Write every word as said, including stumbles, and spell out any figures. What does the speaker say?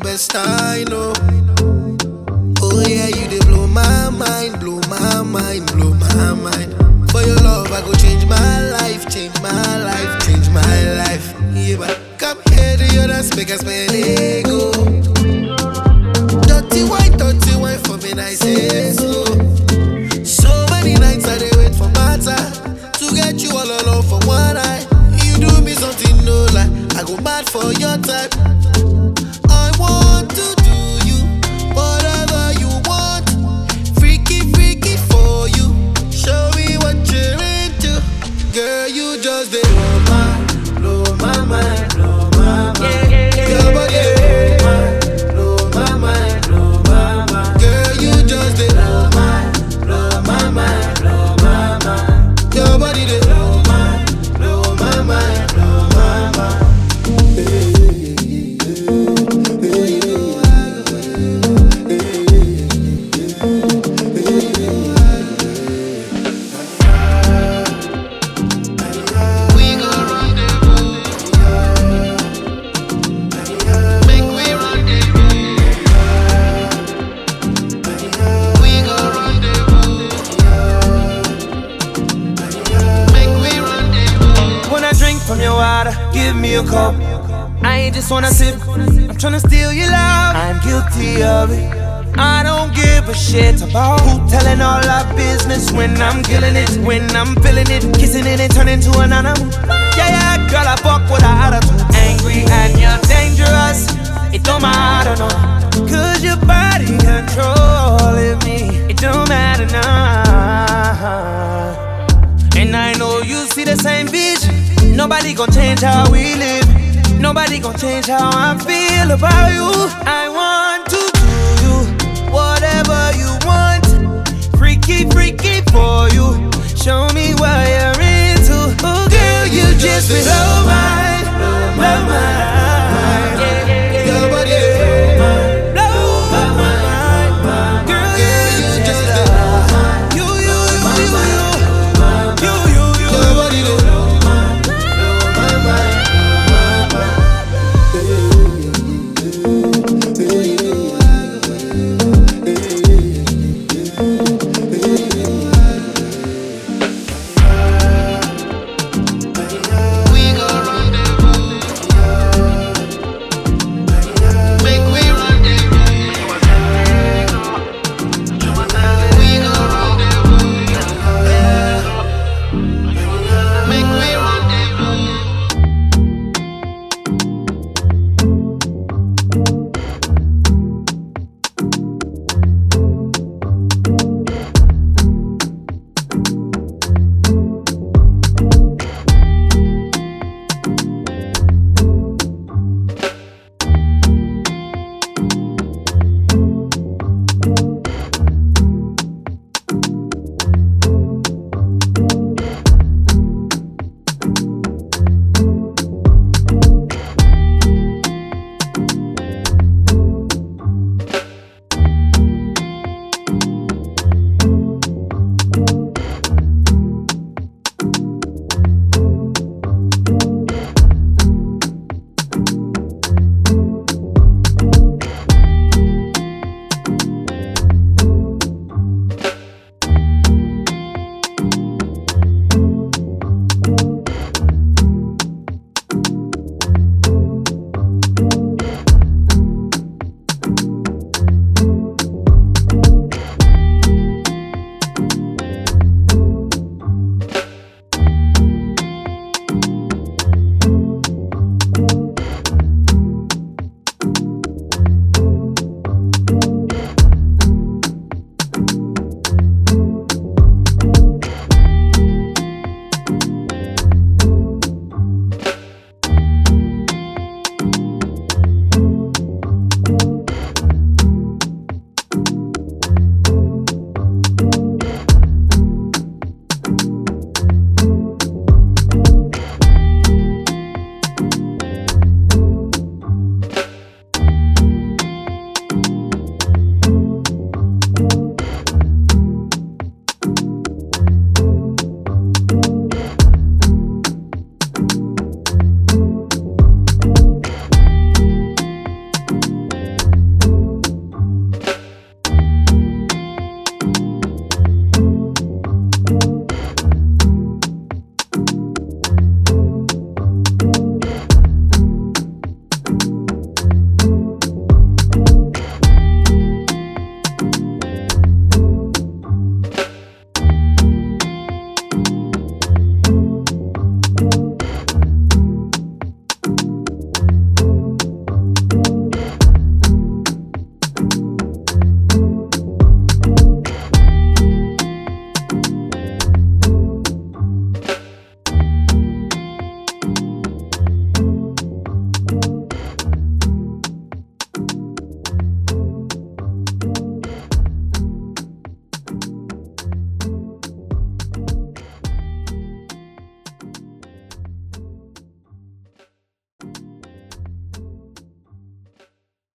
best I know. Oh yeah, you dey blow my mind, blow my mind, blow my mind. For your love, I go change my life, change my life, change my life. Yeah, but come here to your dance, make us spend ego. Dirty wine, dirty wine for me, I say so. So many nights I dey wait for my time to get you all alone for one night. You do me something no lie, I go mad for your type. I want to do you whatever you want, freaky, freaky for you. Show me what you're into, girl. You just dey blow my, blow my mind, blow my mind. Your body dey blow my mind, blow my mind. Girl, you just dey blow my, blow my mind, blow my mind. Your body dey blow my, blow my mind, blow my mind. From your water, give me a cup. I ain't just wanna sip, I'm tryna steal your love. I'm guilty of it. I don't give a shit about who telling all our business when I'm killing it, when I'm feeling it, kissing it and turning to an animal. Yeah, yeah, girl, I fuck with her attitude. Angry and you're dangerous. It don't matter, no. Cause your body controlling me. It don't matter now. And I know you see the same vision. Nobody gon' change how we live. Nobody gon' change how I feel about you. I want to do you whatever you want, freaky, freaky for you.